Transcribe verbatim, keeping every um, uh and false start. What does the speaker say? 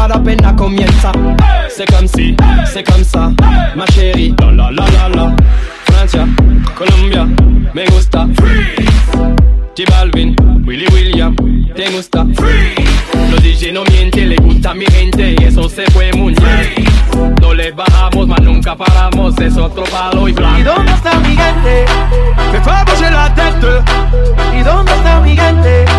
la pena comienza. C'est comme si, c'est comme ça, ma chérie. La la la la la. Francia, Colombia, me gusta. Freeze. J Balvin, Willy William, te gusta. Freeze. Los D J no mienten, le gusta mi gente y eso se fue muy bien. No le bajamos, mas nunca paramos, es otro palo y blanco. ¿Y dónde está mi gente? Me fue a bouger la tête. ¿Y dónde está mi gente?